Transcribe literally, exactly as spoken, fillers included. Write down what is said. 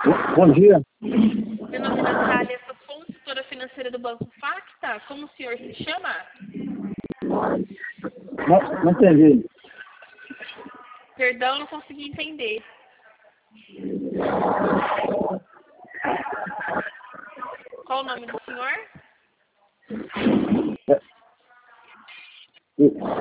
Bom dia. Meu nome é Natália, sou consultora financeira do Banco Facta. Como o senhor se chama? Não, não entendi. Perdão, não consegui entender. Qual o nome do senhor? É.